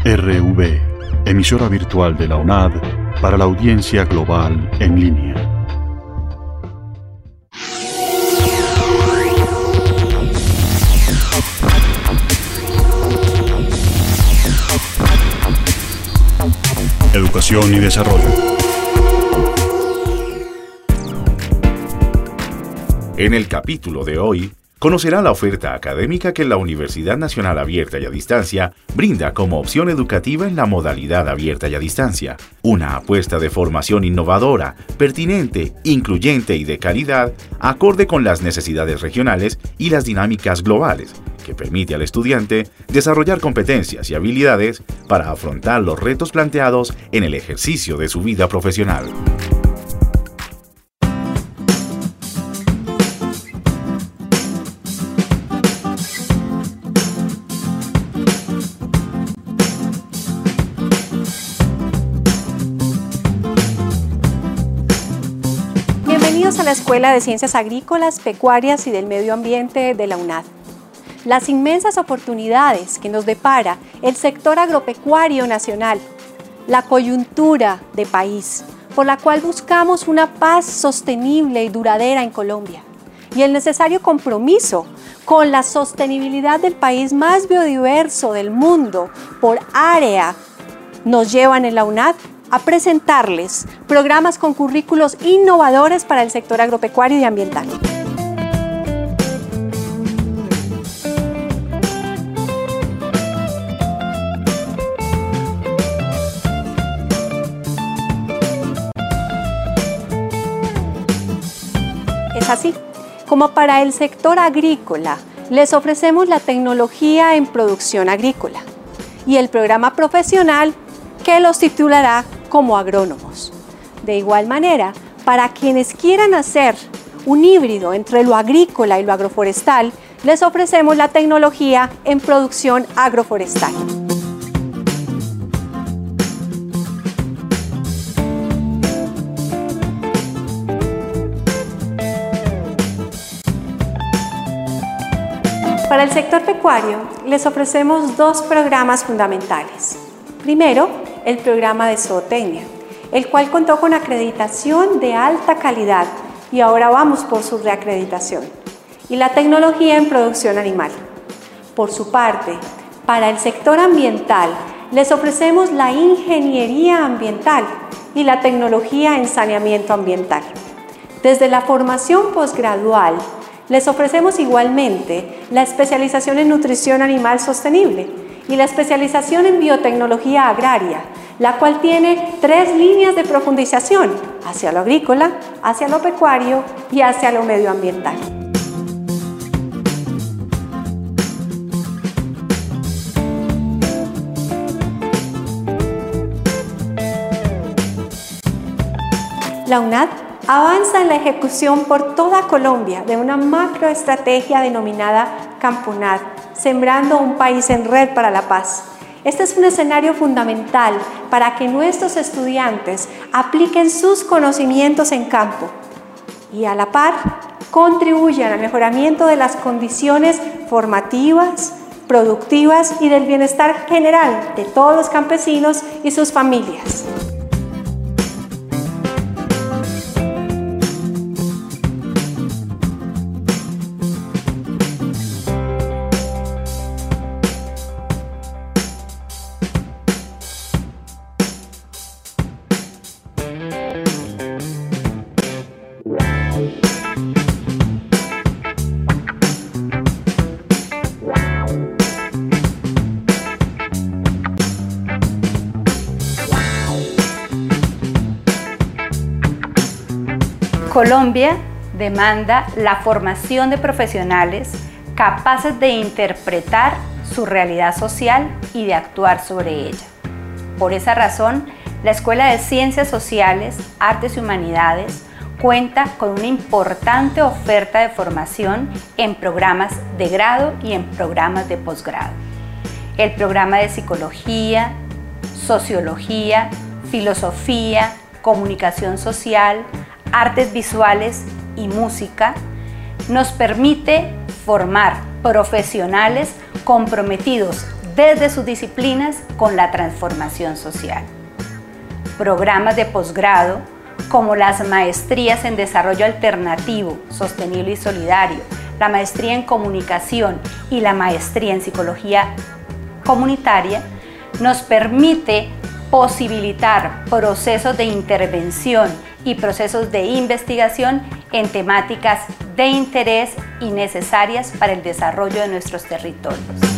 RV, emisora virtual de la UNAD para la audiencia global en línea. Educación y desarrollo. En el capítulo de hoy, conocerá la oferta académica que la Universidad Nacional Abierta y a Distancia brinda como opción educativa en la modalidad abierta y a distancia. Una apuesta de formación innovadora, pertinente, incluyente y de calidad, acorde con las necesidades regionales y las dinámicas globales, que permite al estudiante desarrollar competencias y habilidades para afrontar los retos planteados en el ejercicio de su vida profesional. Bienvenidos a la Escuela de Ciencias Agrícolas, Pecuarias y del Medio Ambiente de la UNAD. Las inmensas oportunidades que nos depara el sector agropecuario nacional, la coyuntura de país, por la cual buscamos una paz sostenible y duradera en Colombia, y el necesario compromiso con la sostenibilidad del país más biodiverso del mundo por área, nos llevan en la UNAD a presentarles programas con currículos innovadores para el sector agropecuario y ambiental. Es así, como para el sector agrícola, les ofrecemos la tecnología en producción agrícola y el programa profesional que los titulará como agrónomos. De igual manera, para quienes quieran hacer un híbrido entre lo agrícola y lo agroforestal, les ofrecemos la tecnología en producción agroforestal. Para el sector pecuario, les ofrecemos dos programas fundamentales. Primero, el programa de zootecnia, el cual contó con acreditación de alta calidad y ahora vamos por su reacreditación, y la tecnología en producción animal. Por su parte, para el sector ambiental, les ofrecemos la ingeniería ambiental y la tecnología en saneamiento ambiental. Desde la formación posgradual, les ofrecemos igualmente la especialización en nutrición animal sostenible y la especialización en biotecnología agraria, la cual tiene 3 líneas de profundización hacia lo agrícola, hacia lo pecuario y hacia lo medioambiental. La UNAD avanza en la ejecución por toda Colombia de una macroestrategia denominada Campunad, sembrando un país en red para la paz. Este es un escenario fundamental para que nuestros estudiantes apliquen sus conocimientos en campo y a la par contribuyan al mejoramiento de las condiciones formativas, productivas y del bienestar general de todos los campesinos y sus familias. Colombia demanda la formación de profesionales capaces de interpretar su realidad social y de actuar sobre ella. Por esa razón, la Escuela de Ciencias Sociales, Artes y Humanidades cuenta con una importante oferta de formación en programas de grado y en programas de posgrado. El programa de Psicología, Sociología, Filosofía, Comunicación Social, Artes Visuales y Música nos permite formar profesionales comprometidos desde sus disciplinas con la transformación social. Programas de posgrado como las maestrías en desarrollo alternativo, sostenible y solidario, la maestría en comunicación y la maestría en psicología comunitaria nos permite posibilitar procesos de intervención y procesos de investigación en temáticas de interés y necesarias para el desarrollo de nuestros territorios.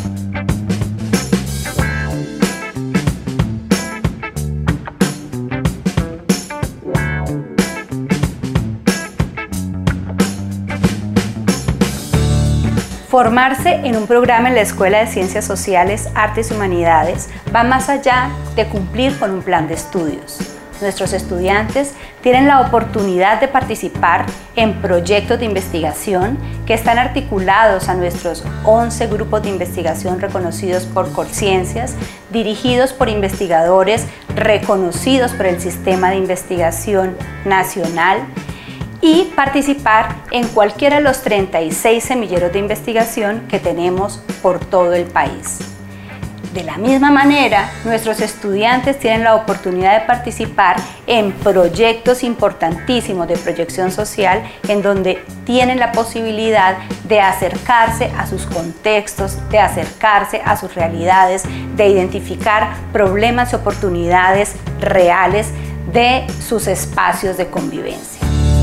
Formarse en un programa en la Escuela de Ciencias Sociales, Artes y Humanidades va más allá de cumplir con un plan de estudios. Nuestros estudiantes tienen la oportunidad de participar en proyectos de investigación que están articulados a nuestros 11 grupos de investigación reconocidos por Colciencias, dirigidos por investigadores reconocidos por el Sistema de Investigación Nacional, y participar en cualquiera de los 36 semilleros de investigación que tenemos por todo el país. De la misma manera, nuestros estudiantes tienen la oportunidad de participar en proyectos importantísimos de proyección social en donde tienen la posibilidad de acercarse a sus contextos, de acercarse a sus realidades, de identificar problemas y oportunidades reales de sus espacios de convivencia.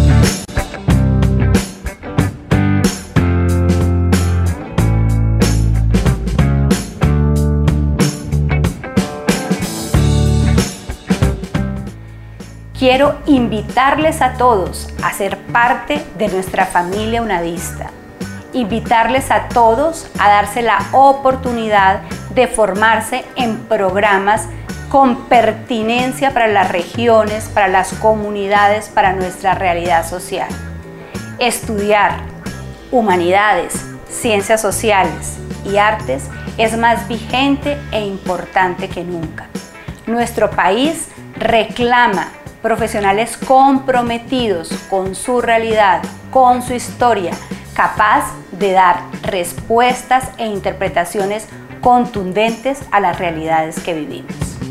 Quiero invitarles a todos a ser parte de nuestra familia unadista. Invitarles a todos a darse la oportunidad de formarse en programas con pertinencia para las regiones, para las comunidades, para nuestra realidad social. Estudiar humanidades, ciencias sociales y artes es más vigente e importante que nunca. Nuestro país reclama profesionales comprometidos con su realidad, con su historia, capaz de dar respuestas e interpretaciones contundentes a las realidades que vivimos.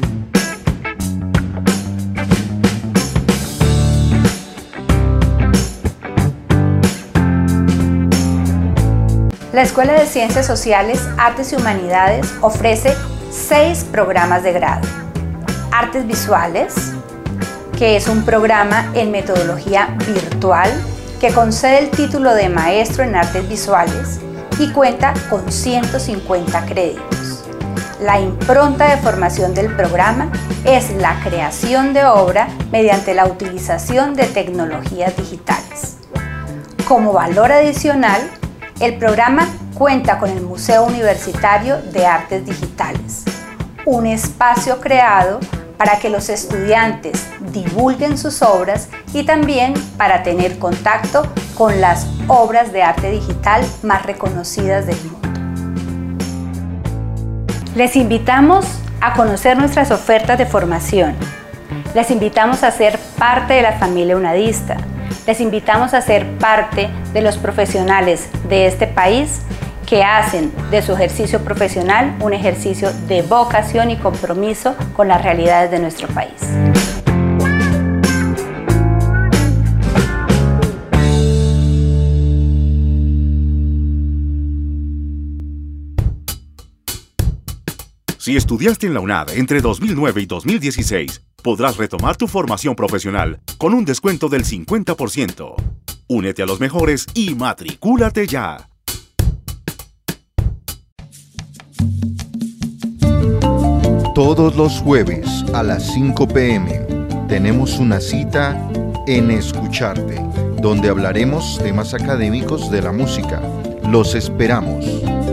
La Escuela de Ciencias Sociales, Artes y Humanidades ofrece 6 programas de grado. Artes Visuales, que es un programa en metodología virtual que concede el título de maestro en artes visuales y cuenta con 150 créditos. La impronta de formación del programa es la creación de obra mediante la utilización de tecnologías digitales. Como valor adicional, el programa cuenta con el Museo Universitario de Artes Digitales, un espacio creado para que los estudiantes divulguen sus obras y también para tener contacto con las obras de arte digital más reconocidas del mundo. Les invitamos a conocer nuestras ofertas de formación. Les invitamos a ser parte de la familia unadista. Les invitamos a ser parte de los profesionales de este país que hacen de su ejercicio profesional un ejercicio de vocación y compromiso con las realidades de nuestro país. Si estudiaste en la UNAD entre 2009 y 2016, podrás retomar tu formación profesional con un descuento del 50%. Únete a los mejores y matricúlate ya. Todos los jueves a las 5 p.m. tenemos una cita en Escucharte, donde hablaremos temas académicos de la música. Los esperamos.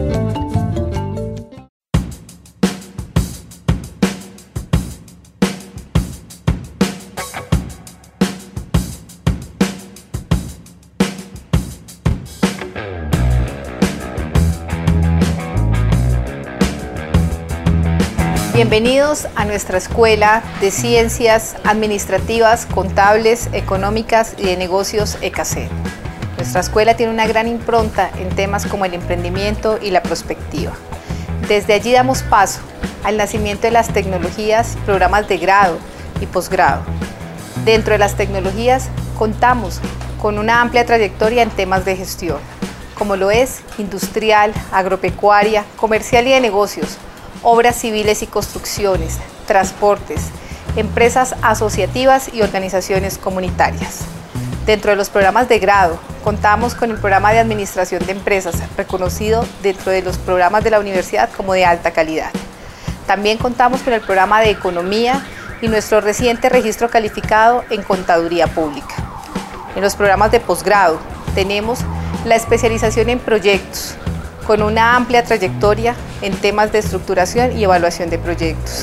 Bienvenidos a nuestra Escuela de Ciencias Administrativas, Contables, Económicas y de Negocios ECACED. Nuestra escuela tiene una gran impronta en temas como el emprendimiento y la prospectiva. Desde allí damos paso al nacimiento de las tecnologías, programas de grado y posgrado. Dentro de las tecnologías contamos con una amplia trayectoria en temas de gestión, como lo es industrial, agropecuaria, comercial y de negocios, obras civiles y construcciones, transportes, empresas asociativas y organizaciones comunitarias. Dentro de los programas de grado, contamos con el programa de administración de empresas, reconocido dentro de los programas de la universidad como de alta calidad. También contamos con el programa de economía y nuestro reciente registro calificado en contaduría pública. En los programas de posgrado tenemos la especialización en proyectos, con una amplia trayectoria en temas de estructuración y evaluación de proyectos.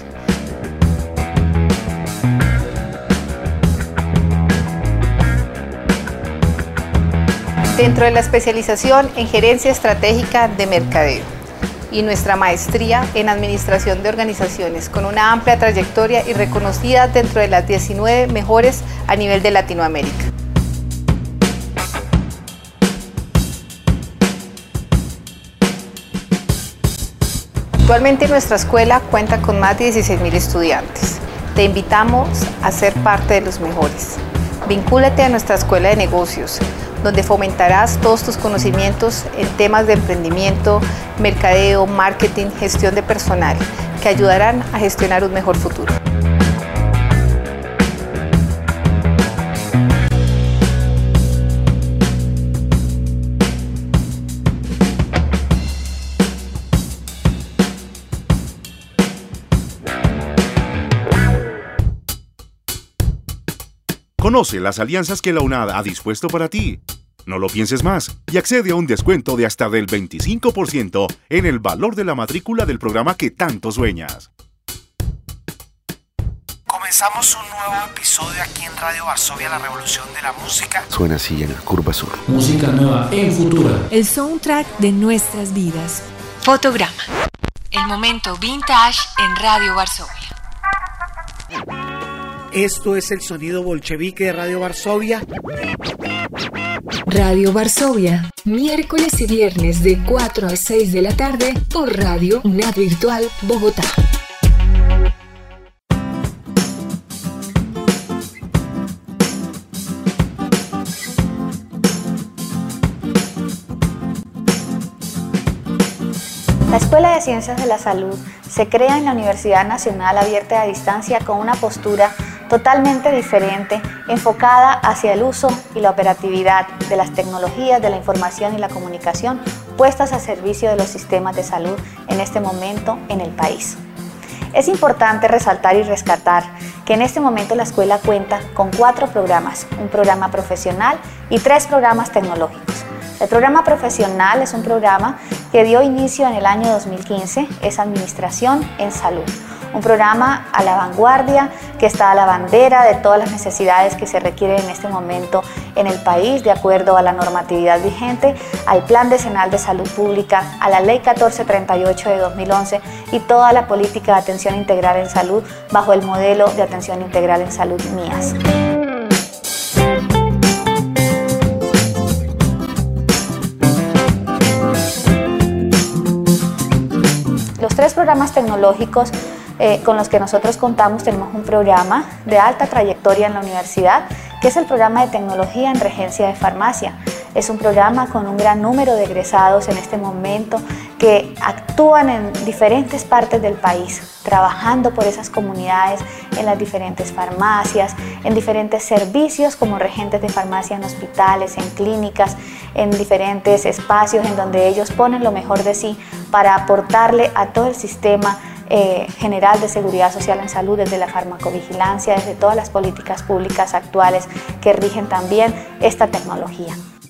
Dentro de la especialización en gerencia estratégica de mercadeo y nuestra maestría en administración de organizaciones, con una amplia trayectoria y reconocida dentro de las 19 mejores a nivel de Latinoamérica. Actualmente nuestra escuela cuenta con más de 16.000 estudiantes. Te invitamos a ser parte de los mejores. Vincúlate a nuestra escuela de negocios, donde fomentarás todos tus conocimientos en temas de emprendimiento, mercadeo, marketing, gestión de personal, que ayudarán a gestionar un mejor futuro. Conoce las alianzas que la UNAD ha dispuesto para ti. No lo pienses más y accede a un descuento de hasta del 25% en el valor de la matrícula del programa que tanto sueñas. Comenzamos un nuevo episodio aquí en Radio Varsovia, la revolución de la música. Suena así en la curva sur. Música nueva en Futura. El soundtrack de nuestras vidas. Fotograma. El momento vintage en Radio Varsovia. Esto es el sonido bolchevique de Radio Varsovia. Radio Varsovia, miércoles y viernes de 4 a 6 de la tarde por Radio UNAD Virtual Bogotá. La Escuela de Ciencias de la Salud se crea en la Universidad Nacional Abierta a Distancia con una postura totalmente diferente, enfocada hacia el uso y la operatividad de las tecnologías de la información y la comunicación puestas a servicio de los sistemas de salud en este momento en el país. Es importante resaltar y rescatar que en este momento la escuela cuenta con 4 programas, un programa profesional y 3 programas tecnológicos. El programa profesional es un programa que dio inicio en el año 2015, es Administración en Salud. Un programa a la vanguardia que está a la bandera de todas las necesidades que se requieren en este momento en el país, de acuerdo a la normatividad vigente, al Plan Decenal de Salud Pública, a la Ley 1438 de 2011 y toda la política de atención integral en salud bajo el modelo de atención integral en salud MIAS. Los 3 programas tecnológicos con los que nosotros contamos, tenemos un programa de alta trayectoria en la universidad, que es el programa de tecnología en regencia de farmacia. Es un programa con un gran número de egresados en este momento que actúan en diferentes partes del país, trabajando por esas comunidades en las diferentes farmacias, en diferentes servicios como regentes de farmacia en hospitales, en clínicas, en diferentes espacios en donde ellos ponen lo mejor de sí para aportarle a todo el sistema general de seguridad social en salud, desde la farmacovigilancia, desde todas las políticas públicas actuales que rigen también esta tecnología.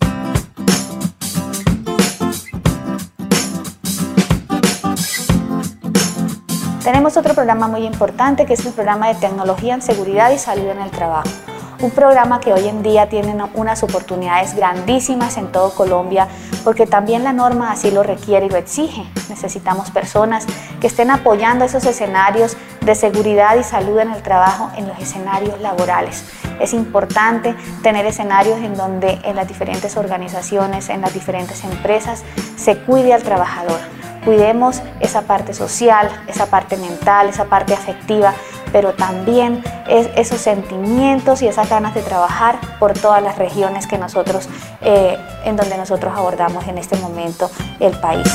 Tenemos otro programa muy importante que es el programa de tecnología en seguridad y salud en el trabajo. Un programa que hoy en día tiene unas oportunidades grandísimas en todo Colombia, porque también la norma así lo requiere y lo exige. Necesitamos personas que estén apoyando esos escenarios de seguridad y salud en el trabajo, en los escenarios laborales. Es importante tener escenarios en donde en las diferentes organizaciones, en las diferentes empresas, se cuide al trabajador. Cuidemos esa parte social, esa parte mental, esa parte afectiva, pero también esos sentimientos y esas ganas de trabajar por todas las regiones que nosotros, en donde nosotros abordamos en este momento el país.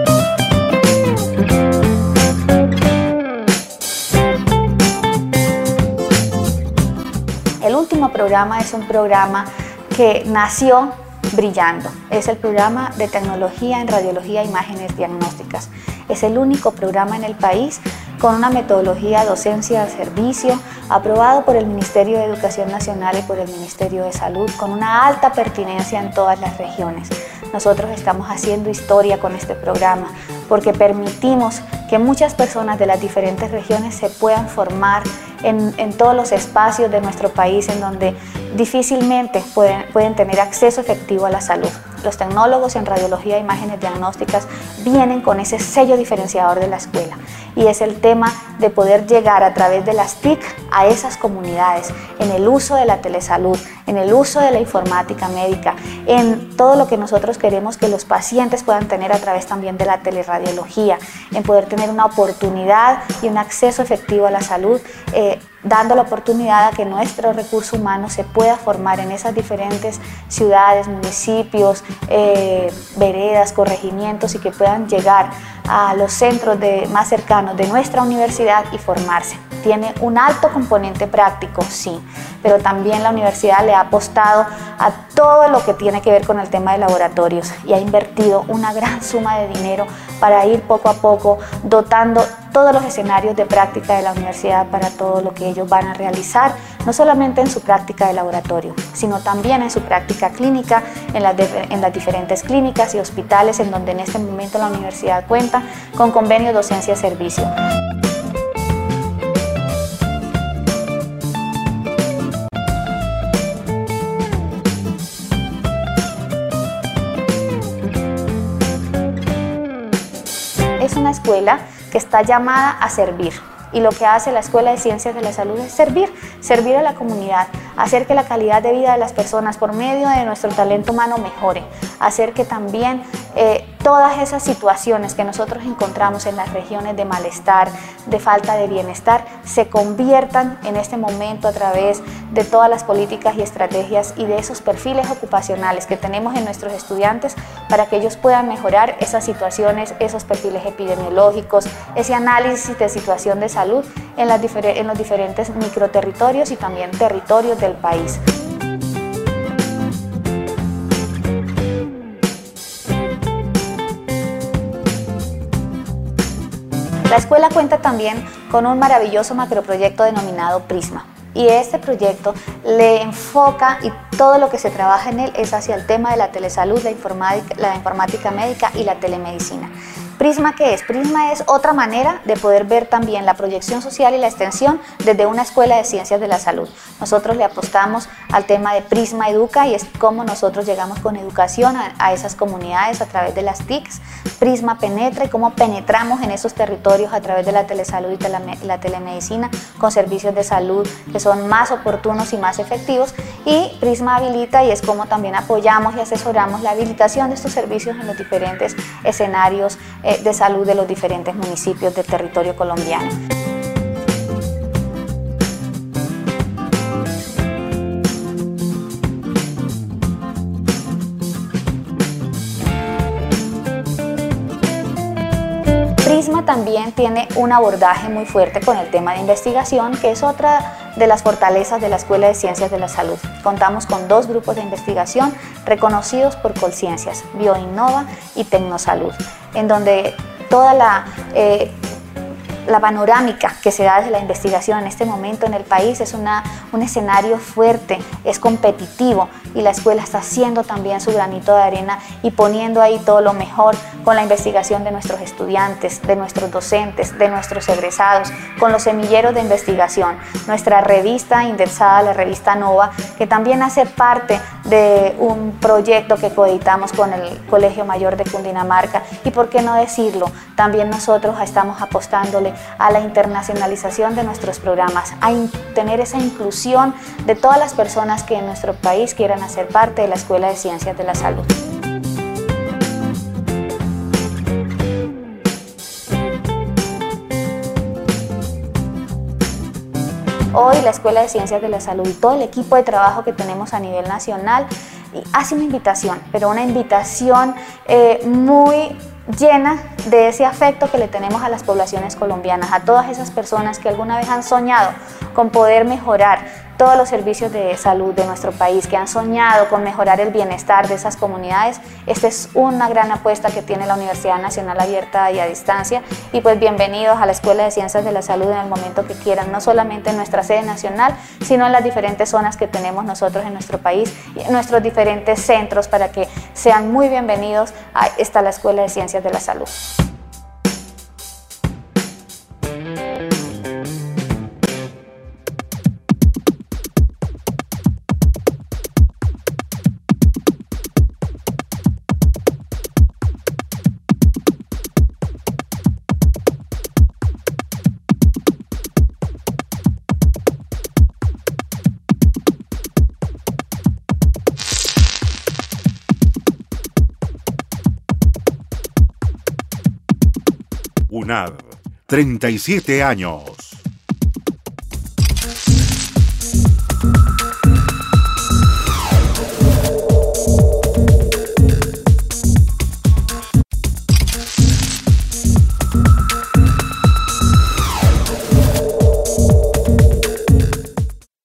El último programa es un programa que nació brillando. Es el programa de tecnología en radiología e imágenes diagnósticas. Es el único programa en el país con una metodología docencia al servicio, aprobado por el Ministerio de Educación Nacional y por el Ministerio de Salud, con una alta pertinencia en todas las regiones. Nosotros estamos haciendo historia con este programa porque permitimos que muchas personas de las diferentes regiones se puedan formar en todos los espacios de nuestro país en donde difícilmente pueden tener acceso efectivo a la salud. Los tecnólogos en radiología e imágenes diagnósticas vienen con ese sello diferenciador de la escuela y es el tema de poder llegar a través de las TIC a esas comunidades en el uso de la telesalud, en el uso de la informática médica, en todo lo que nosotros queremos que los pacientes puedan tener a través también de la teleradiología, en poder tener una oportunidad y un acceso efectivo a la salud, dando la oportunidad a que nuestro recurso humano se pueda formar en esas diferentes ciudades, municipios, veredas, corregimientos y que puedan llegar a los centros más cercanos de nuestra universidad y formarse. Tiene un alto componente práctico, sí, pero también la universidad le ha apostado a todo lo que tiene que ver con el tema de laboratorios y ha invertido una gran suma de dinero para ir poco a poco dotando todos los escenarios de práctica de la universidad para todo lo que ellos van a realizar, no solamente en su práctica de laboratorio, sino también en su práctica clínica, en las diferentes clínicas y hospitales en donde en este momento la universidad cuenta con convenio docencia-servicio. Es una escuela que está llamada a servir y lo que hace la Escuela de Ciencias de la Salud es servir a la comunidad, hacer que la calidad de vida de las personas por medio de nuestro talento humano mejore, hacer que también todas esas situaciones que nosotros encontramos en las regiones de malestar, de falta de bienestar, se conviertan en este momento a través de todas las políticas y estrategias y de esos perfiles ocupacionales que tenemos en nuestros estudiantes para que ellos puedan mejorar esas situaciones, esos perfiles epidemiológicos, ese análisis de situación de salud en los diferentes microterritorios y también territorios del país. La escuela cuenta también con un maravilloso macroproyecto denominado Prisma. Y este proyecto le enfoca y todo lo que se trabaja en él es hacia el tema de la telesalud, la informática médica y la telemedicina. ¿Prisma qué es? Prisma es otra manera de poder ver también la proyección social y la extensión desde una escuela de ciencias de la salud. Nosotros le apostamos al tema de Prisma Educa y es cómo nosotros llegamos con educación a esas comunidades a través de las TICs. Prisma Penetra y cómo penetramos en esos territorios a través de la telesalud y la telemedicina con servicios de salud que son más oportunos y más efectivos. Y Prisma Habilita y es cómo también apoyamos y asesoramos la habilitación de estos servicios en los diferentes escenarios de salud de los diferentes municipios del territorio colombiano. Prisma también tiene un abordaje muy fuerte con el tema de investigación, que es otra de las fortalezas de la Escuela de Ciencias de la Salud. Contamos con 2 grupos de investigación reconocidos por Colciencias, Bioinnova y Tecnosalud, en donde toda la panorámica que se da desde la investigación en este momento en el país es un escenario fuerte, es competitivo y la escuela está haciendo también su granito de arena y poniendo ahí todo lo mejor con la investigación de nuestros estudiantes, de nuestros docentes, de nuestros egresados, con los semilleros de investigación. Nuestra revista indexada, la revista Nova, que también hace parte de un proyecto que coeditamos con el Colegio Mayor de Cundinamarca y, por qué no decirlo, también nosotros estamos apostándole a la internacionalización de nuestros programas, a tener esa inclusión de todas las personas que en nuestro país quieran hacer parte de la Escuela de Ciencias de la Salud. Hoy la Escuela de Ciencias de la Salud y todo el equipo de trabajo que tenemos a nivel nacional hace una invitación, pero una invitación muy llena de ese afecto que le tenemos a las poblaciones colombianas, a todas esas personas que alguna vez han soñado con poder mejorar todos los servicios de salud de nuestro país, que han soñado con mejorar el bienestar de esas comunidades. Esta es una gran apuesta que tiene la Universidad Nacional Abierta y a Distancia, y pues bienvenidos a la Escuela de Ciencias de la Salud en el momento que quieran, no solamente en nuestra sede nacional, sino en las diferentes zonas que tenemos nosotros en nuestro país y en nuestros diferentes centros, para que sean muy bienvenidos a la Escuela de Ciencias de la Salud. UNAD, 37 años.